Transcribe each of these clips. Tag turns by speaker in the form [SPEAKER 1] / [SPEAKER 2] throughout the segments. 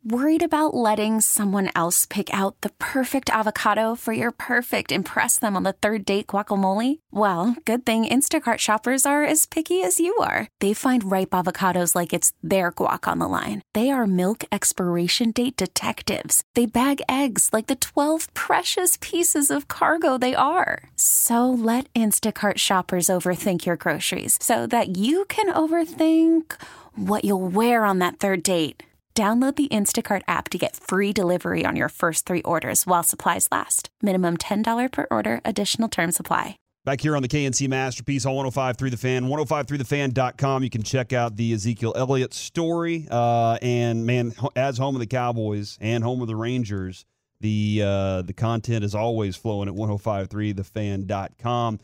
[SPEAKER 1] Worried about letting someone else pick out the perfect avocado for your perfect impress them on the third date guacamole? Well, good thing Instacart shoppers are as picky as you are. They find ripe avocados like it's their guac on the line. They are milk expiration date detectives. They bag eggs like the 12 precious pieces of cargo they are. So let Instacart shoppers overthink your groceries so that you can overthink what you'll wear on that third date. Download the Instacart app to get free delivery on your first 3 orders while supplies last. Minimum $10 per order. Additional terms apply.
[SPEAKER 2] Back here on the KNC Masterpiece on 105.3 The Fan, 105.3thefan.com. You can check out the Ezekiel Elliott story. And, man, as home of the Cowboys and home of the Rangers, the content is always flowing at 105.3thefan.com.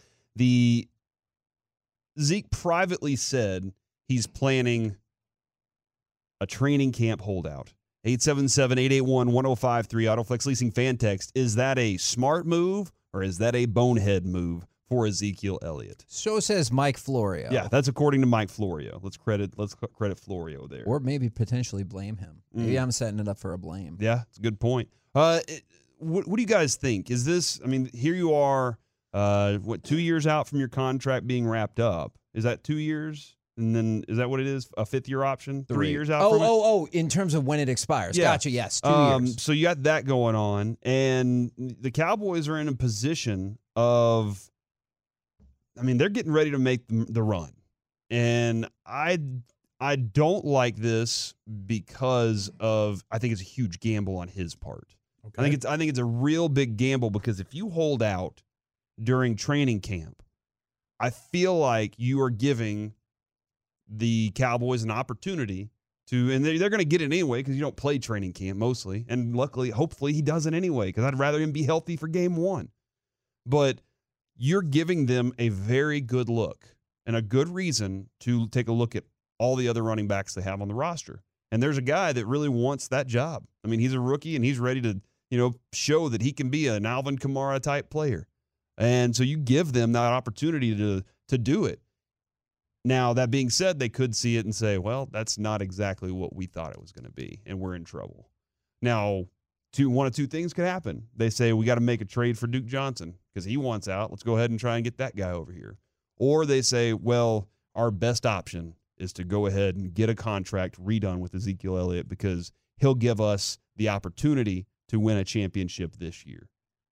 [SPEAKER 2] Zeke privately said he's planning a training camp holdout. 877-881-1053, AutoFlex Leasing fan text. Is that a smart move or is that a bonehead move for Ezekiel Elliott?
[SPEAKER 3] So says Mike Florio.
[SPEAKER 2] Yeah, that's according to Mike Florio. Let's credit Florio there.
[SPEAKER 3] Or maybe potentially blame him. Maybe I'm setting it up for a blame.
[SPEAKER 2] Yeah, it's a good point. What do you guys think? Is this, I mean, here you are, 2 years out from your contract being wrapped up. Is that 2 years? And then, is that what it is? A fifth-year option? 3 years out from it?
[SPEAKER 3] In terms of when it expires.
[SPEAKER 2] Yeah.
[SPEAKER 3] Gotcha, yes, 2 years.
[SPEAKER 2] So you got that going on. And the Cowboys are in a position of, I mean, they're getting ready to make the run. And I don't like this because of, I think it's a huge gamble on his part. Okay. I think it's a real big gamble because if you hold out during training camp, I feel like you are giving the Cowboys an opportunity to, and they're going to get it anyway because you don't play training camp mostly. And luckily, hopefully he doesn't anyway because I'd rather him be healthy for game one. But you're giving them a very good look and a good reason to take a look at all the other running backs they have on the roster. And there's a guy that really wants that job. I mean, he's a rookie and he's ready to, show that he can be an Alvin Kamara type player. And so you give them that opportunity to do it. Now, that being said, they could see it and say, well, that's not exactly what we thought it was going to be, and we're in trouble. Now, one of two things could happen. They say, we got to make a trade for Duke Johnson because he wants out. Let's go ahead and try and get that guy over here. Or they say, well, our best option is to go ahead and get a contract redone with Ezekiel Elliott because he'll give us the opportunity to win a championship this year.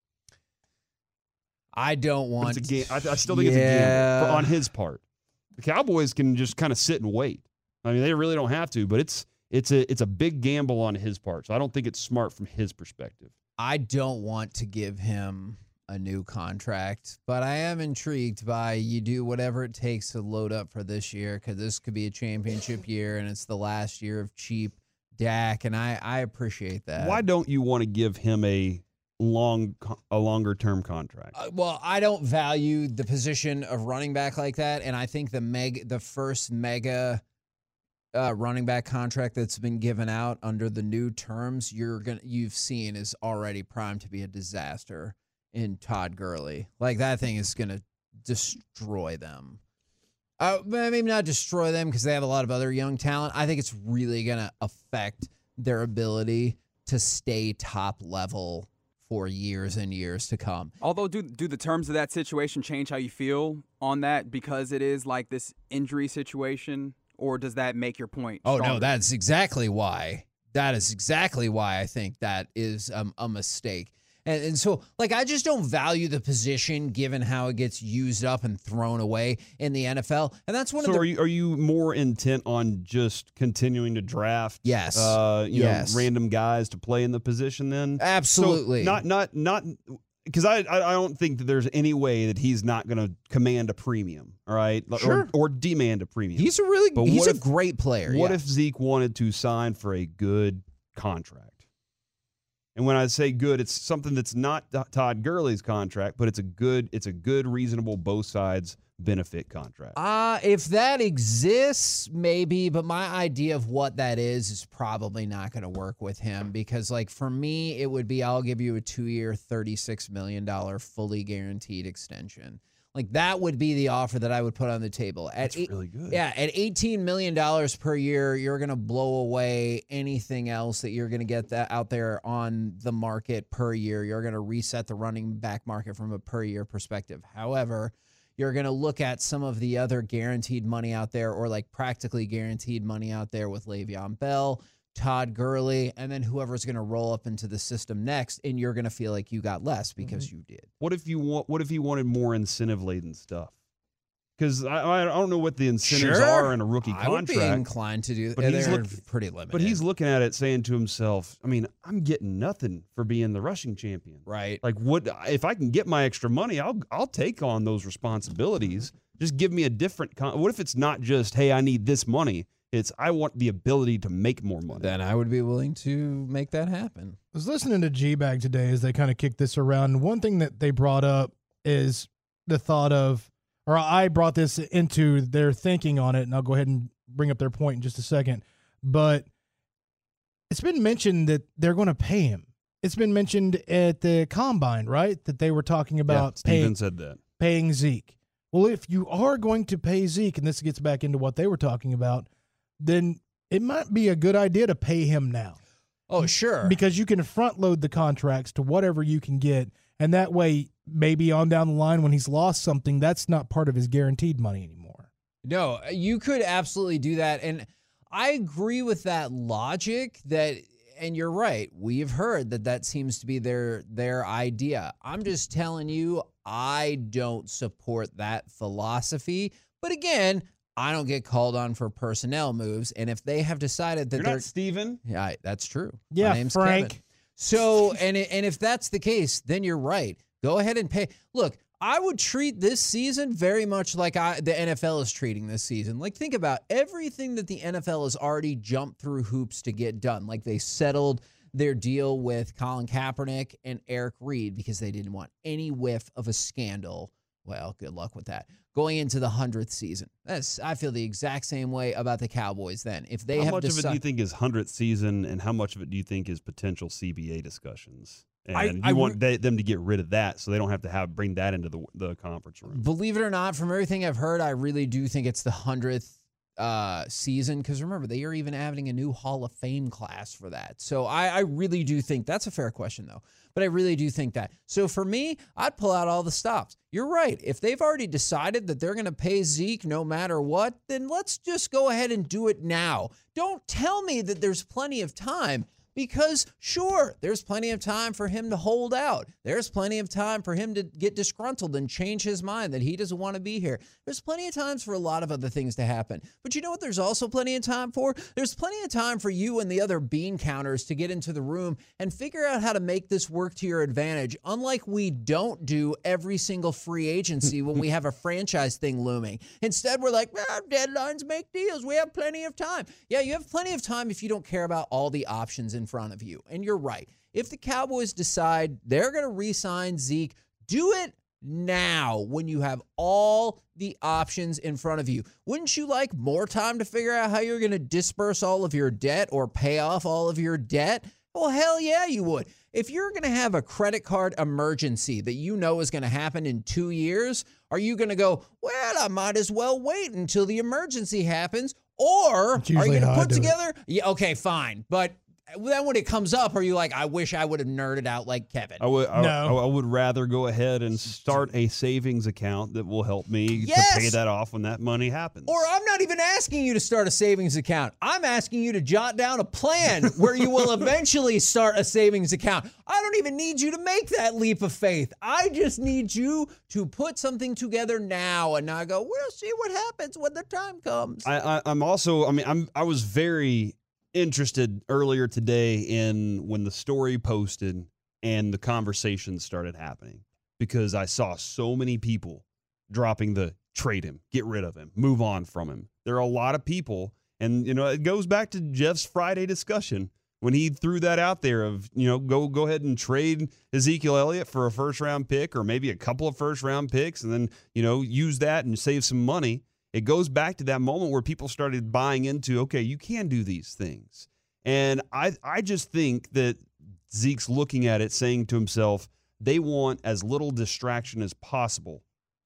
[SPEAKER 3] I don't want...
[SPEAKER 2] I still think it's a gamble on his part. The Cowboys can just kind of sit and wait. I mean, they really don't have to, but it's a big gamble on his part. So I don't think it's smart from his perspective.
[SPEAKER 3] I don't want to give him a new contract, but I am intrigued by you do whatever it takes to load up for this year because this could be a championship year and it's the last year of cheap Dak, and I appreciate that.
[SPEAKER 2] Why don't you want to give him a longer term contract?
[SPEAKER 3] Well, I don't value the position of running back like that, and I think the first mega running back contract that's been given out under the new terms you've seen is already primed to be a disaster in Todd Gurley. Like that thing is going to destroy them. Maybe not destroy them because they have a lot of other young talent. I think it's really going to affect their ability to stay top level for years and years to come.
[SPEAKER 4] Although, do the terms of that situation change how you feel on that because it is like this injury situation, or does that make your point stronger?
[SPEAKER 3] Oh, no, that's exactly why. That is exactly why I think that is a mistake. And so, like, I just don't value the position given how it gets used up and thrown away in the NFL. And that's one of the...
[SPEAKER 2] So are you more intent on just continuing to draft
[SPEAKER 3] yes.
[SPEAKER 2] Random guys to play in the position then?
[SPEAKER 3] Absolutely.
[SPEAKER 2] So not because I don't think that there's any way that he's not going to command a premium, all right?
[SPEAKER 3] Sure.
[SPEAKER 2] Or demand a premium.
[SPEAKER 3] He's a great player.
[SPEAKER 2] What if Zeke wanted to sign for a good contract? And when I say good, it's something that's not Todd Gurley's contract, but it's a good, reasonable, both sides benefit contract.
[SPEAKER 3] If that exists, maybe, but my idea of what that is probably not going to work with him because, like, for me, it would be I'll give you a 2-year, $36 million fully guaranteed extension. Like, that would be the offer that I would put on the table.
[SPEAKER 2] That's really good.
[SPEAKER 3] Yeah, at $18 million per year, you're going to blow away anything else that you're going to get that out there on the market per year. You're going to reset the running back market from a per year perspective. However, you're going to look at some of the other guaranteed money out there, or like practically guaranteed money out there with Le'Veon Bell, Todd Gurley, and then whoever's going to roll up into the system next, and you're going to feel like you got less because you did.
[SPEAKER 2] What if you wanted more incentive laden stuff? Because I don't know what the incentives are in a rookie contract.
[SPEAKER 3] I would be inclined to do,
[SPEAKER 2] but
[SPEAKER 3] they're pretty limited.
[SPEAKER 2] But he's looking at it saying to himself, I mean, I'm getting nothing for being the rushing champion.
[SPEAKER 3] Right.
[SPEAKER 2] Like, what if I can get my extra money? I'll take on those responsibilities. Just give me a different. What if it's not just, hey, I need this money? It's, I want the ability to make more money.
[SPEAKER 3] Then I would be willing to make that happen.
[SPEAKER 5] I was listening to G-Bag today as they kind of kicked this around. And one thing that they brought up is the thought of, or I brought this into their thinking on it, and I'll go ahead and bring up their point in just a second. But it's been mentioned that they're going to pay him. It's been mentioned at the Combine, right? That they were talking about
[SPEAKER 2] Steven said that.
[SPEAKER 5] Paying Zeke. Well, if you are going to pay Zeke, and this gets back into what they were talking about, then it might be a good idea to pay him now.
[SPEAKER 3] Oh, sure.
[SPEAKER 5] Because you can front load the contracts to whatever you can get, and that way maybe on down the line when he's lost something, that's not part of his guaranteed money anymore.
[SPEAKER 3] No, you could absolutely do that, and I agree with that logic and you're right. We've heard that seems to be their idea. I'm just telling you, I don't support that philosophy. But again, I don't get called on for personnel moves, and if they have decided that
[SPEAKER 2] You're not Steven.
[SPEAKER 3] Yeah, that's true.
[SPEAKER 5] Yeah,
[SPEAKER 3] My name's
[SPEAKER 5] Frank.
[SPEAKER 3] Kevin. So, and if that's the case, then you're right. Go ahead and pay. Look, I would treat this season very much like the NFL is treating this season. Like, think about everything that the NFL has already jumped through hoops to get done. Like, they settled their deal with Colin Kaepernick and Eric Reed because they didn't want any whiff of a scandal. Well, good luck with that. Going into the 100th season. I feel the exact same way about the Cowboys then. If they
[SPEAKER 2] How much of it do you think is 100th season, and how much of it do you think is potential CBA discussions? And you want them to get rid of that so they don't have to bring that into the conference room.
[SPEAKER 3] Believe it or not, from everything I've heard, I really do think it's the 100th season, because remember, they are even adding a new Hall of Fame class for that. So I really do think that's a fair question, though. But I really do think that. So for me, I'd pull out all the stops. You're right. If they've already decided that they're going to pay Zeke no matter what, then let's just go ahead and do it now. Don't tell me that there's plenty of time. Because, sure, there's plenty of time for him to hold out. There's plenty of time for him to get disgruntled and change his mind that he doesn't want to be here. There's plenty of times for a lot of other things to happen. But you know what there's also plenty of time for? There's plenty of time for you and the other bean counters to get into the room and figure out how to make this work to your advantage, unlike we don't do every single free agency when we have a franchise thing looming. Instead, we're like, deadlines make deals. We have plenty of time. Yeah, you have plenty of time if you don't care about all the options in front of you. And you're right. If the Cowboys decide they're going to re-sign Zeke, do it now when you have all the options in front of you. Wouldn't you like more time to figure out how you're going to disperse all of your debt or pay off all of your debt? Well, hell yeah, you would. If you're going to have a credit card emergency that you know is going to happen in 2 years, are you going to go, well, I might as well wait until the emergency happens? Or are you going to put together? Yeah, okay, fine. But then when it comes up, are you like, I wish I would have nerded out like Kevin?
[SPEAKER 2] I would rather go ahead and start a savings account that will help me to pay that off when that money happens.
[SPEAKER 3] Or I'm not even asking you to start a savings account. I'm asking you to jot down a plan where you will eventually start a savings account. I don't even need you to make that leap of faith. I just need you to put something together now and not go, we'll see what happens when the time comes.
[SPEAKER 2] I was very interested earlier today in when the story posted and the conversations started happening, because I saw so many people dropping the trade him, get rid of him, move on from him. There are a lot of people, and it goes back to Jeff's Friday discussion when he threw that out there of, go ahead and trade Ezekiel Elliott for a first-round pick or maybe a couple of first-round picks and then, use that and save some money. It goes back to that moment where people started buying into, okay, you can do these things. And I just think that Zeke's looking at it saying to himself, they want as little distraction as possible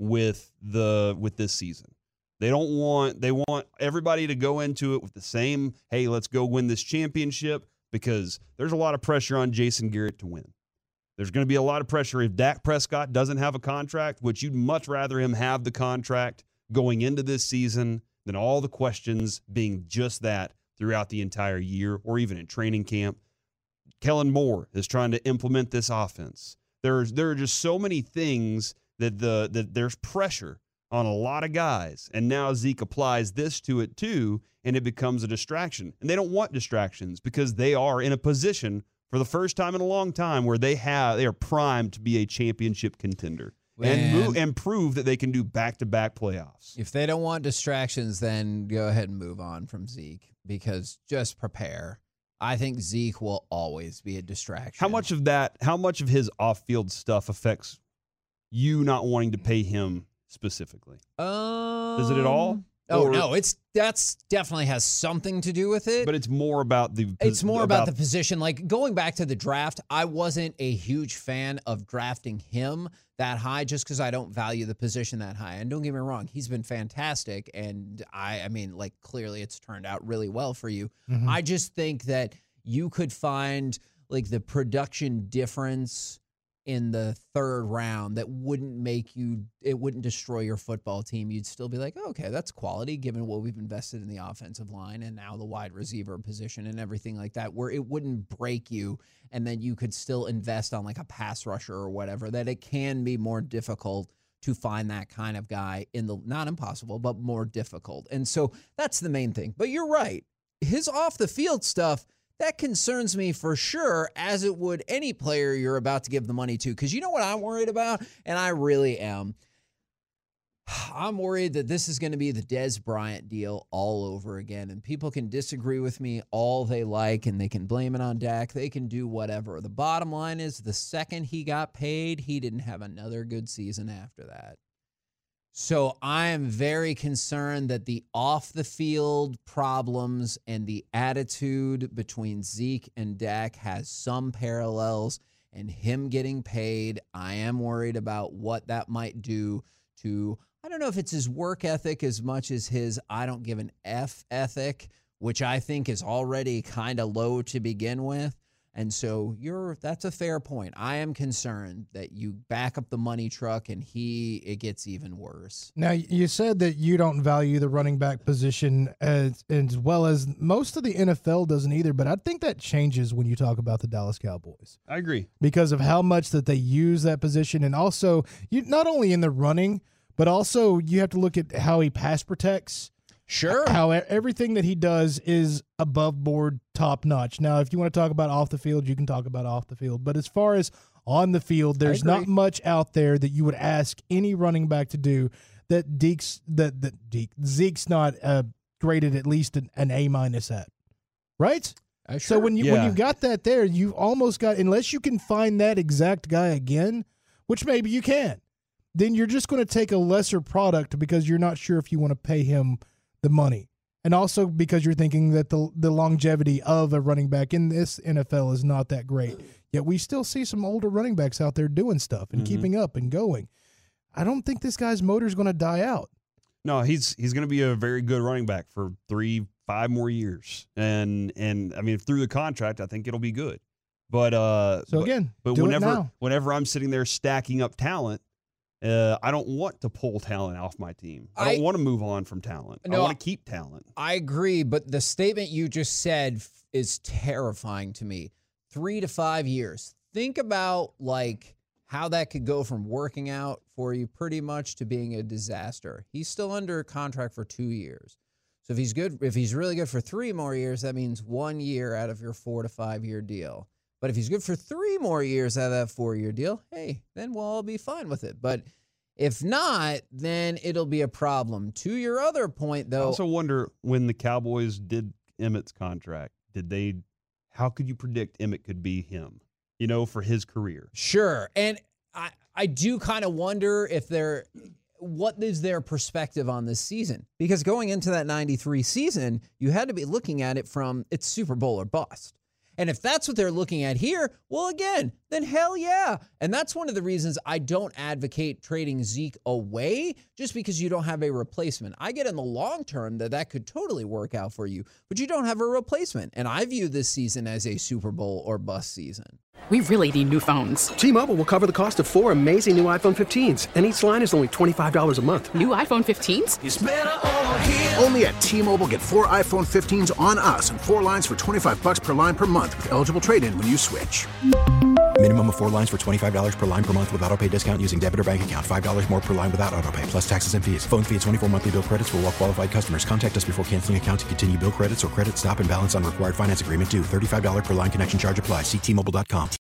[SPEAKER 2] with this season. They want everybody to go into it with the same, hey, let's go win this championship, because there's a lot of pressure on Jason Garrett to win. There's going to be a lot of pressure if Dak Prescott doesn't have a contract, which you'd much rather him have the contract going into this season than all the questions being just that throughout the entire year or even in training camp. Kellen Moore is trying to implement this offense. There are just so many things that there's pressure on a lot of guys, and now Zeke applies this to it too, and it becomes a distraction. And they don't want distractions because they are in a position for the first time in a long time where they are primed to be a championship contender and prove that they can do back-to-back playoffs.
[SPEAKER 3] If they don't want distractions, then go ahead and move on from Zeke, because just prepare. I think Zeke will always be a distraction.
[SPEAKER 2] How much of his off-field stuff affects you not wanting to pay him specifically? Is it at all?
[SPEAKER 3] Oh, no, that's definitely has something to do with it.
[SPEAKER 2] But it's more about the
[SPEAKER 3] position. Like, going back to the draft, I wasn't a huge fan of drafting him that high just because I don't value the position that high. And don't get me wrong, he's been fantastic. And I mean, like, clearly it's turned out really well for you. Mm-hmm. I just think that you could find, like, the production difference in the third round that wouldn't destroy your football team. You'd still be like, oh, okay, that's quality given what we've invested in the offensive line and now the wide receiver position and everything like that, where it wouldn't break you, and then you could still invest on like a pass rusher or whatever. That it can be more difficult to find that kind of guy not impossible, but more difficult. And so that's the main thing. But you're right. His off the field stuff, that concerns me for sure, as it would any player you're about to give the money to. Because you know what I'm worried about? And I really am. I'm worried that this is going to be the Dez Bryant deal all over again. And people can disagree with me all they like, and they can blame it on Dak. They can do whatever. The bottom line is, the second he got paid, he didn't have another good season after that. So I am very concerned that the off-the-field problems and the attitude between Zeke and Dak has some parallels, and him getting paid, I am worried about what that might do to, I don't know if it's his work ethic as much as his I don't give an F ethic, which I think is already kind of low to begin with. And so that's a fair point. I am concerned that you back up the money truck and it gets even worse.
[SPEAKER 5] Now, you said that you don't value the running back position as well as most of the NFL doesn't either, but I think that changes when you talk about the Dallas Cowboys.
[SPEAKER 2] I agree.
[SPEAKER 5] Because of how much that they use that position, and also you not only in the running, but also you have to look at how he pass protects.
[SPEAKER 3] Sure.
[SPEAKER 5] How everything that he does is above board, top notch. Now, if you want to talk about off the field, you can talk about off the field. But as far as on the field, there's not much out there that you would ask any running back to do that Zeke's not graded at least an A- at. Right?
[SPEAKER 3] Sure.
[SPEAKER 5] So when you got that there, you almost got, unless you can find that exact guy again, which maybe you can, then you're just going to take a lesser product because you're not sure if you want to pay him the money. And also because you're thinking that the longevity of a running back in this NFL is not that great. Yet we still see some older running backs out there doing stuff and keeping up and going. I don't think this guy's motor is going to die out.
[SPEAKER 2] No, he's going to be a very good running back for 3-5 more years. And I mean, through the contract, I think it'll be good. But whenever I'm sitting there stacking up talent, I don't want to pull talent off my team. I don't want to move on from talent. I want to keep talent.
[SPEAKER 3] I agree, but the statement you just said is terrifying to me. 3 to 5 years. Think about like how that could go from working out for you pretty much to being a disaster. He's still under contract for 2 years. So if he's really good for 3 more years, that means 1 year out of your 4 to 5 year deal. But if he's good for 3 more years out of that 4-year deal, hey, then we'll all be fine with it. But if not, then it'll be a problem. To your other point, though.
[SPEAKER 2] I also wonder, when the Cowboys did Emmett's contract, how could you predict Emmett could be him, for his career?
[SPEAKER 3] Sure. And I do kind of wonder what is their perspective on this season? Because going into that 93 season, you had to be looking at it from it's Super Bowl or bust. And if that's what they're looking at here, well, again, then hell yeah. And that's one of the reasons I don't advocate trading Zeke away just because you don't have a replacement. I get in the long term that could totally work out for you, but you don't have a replacement. And I view this season as a Super Bowl or bust season.
[SPEAKER 6] We really need new phones.
[SPEAKER 7] T-Mobile will cover the cost of 4 amazing new iPhone 15s, and each line is only $25 a month.
[SPEAKER 6] New iPhone 15s?
[SPEAKER 8] It's better over here. Only at T-Mobile, get 4 iPhone 15s on us and 4 lines for $25 per line per month with eligible trade-in when you switch.
[SPEAKER 9] Minimum of 4 lines for $25 per line per month with autopay discount using debit or bank account. $5 more per line without autopay, plus taxes and fees. Phone fee at 24 monthly bill credits for well-qualified customers. Contact us before canceling account to continue bill credits or credit stop and balance on required finance agreement due. $35 per line connection charge applies. See T-Mobile.com.